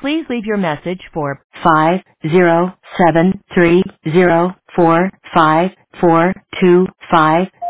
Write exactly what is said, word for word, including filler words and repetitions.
Please leave your message for five zero seven three zero four five four two five.